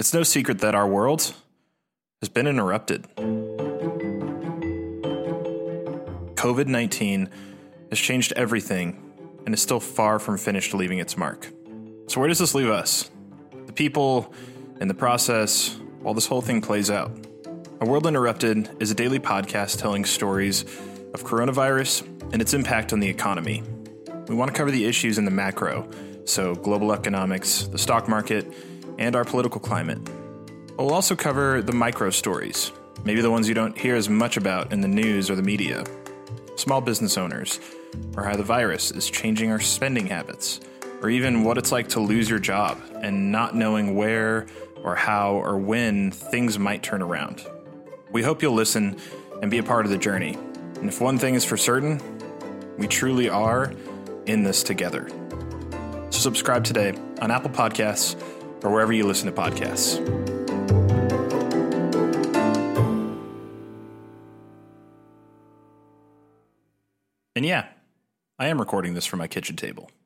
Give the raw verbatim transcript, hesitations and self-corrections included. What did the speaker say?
It's no secret that our world has been interrupted. covid nineteen has changed everything and is still far from finished leaving its mark. So where does this leave us? The people and the process, while this whole thing plays out. A World Interrupted is a daily podcast telling stories of coronavirus and its impact on the economy. We want to cover the issues in the macro, so global economics, the stock market, and our political climate. But we'll also cover the micro stories, maybe the ones you don't hear as much about in the news or the media. Small business owners, or how the virus is changing our spending habits, or even what it's like to lose your job and not knowing where or how or when things might turn around. We hope you'll listen and be a part of the journey. And if one thing is for certain, we truly are in this together. So subscribe today on Apple Podcasts or wherever you listen to podcasts. And yeah, I am recording this from my kitchen table.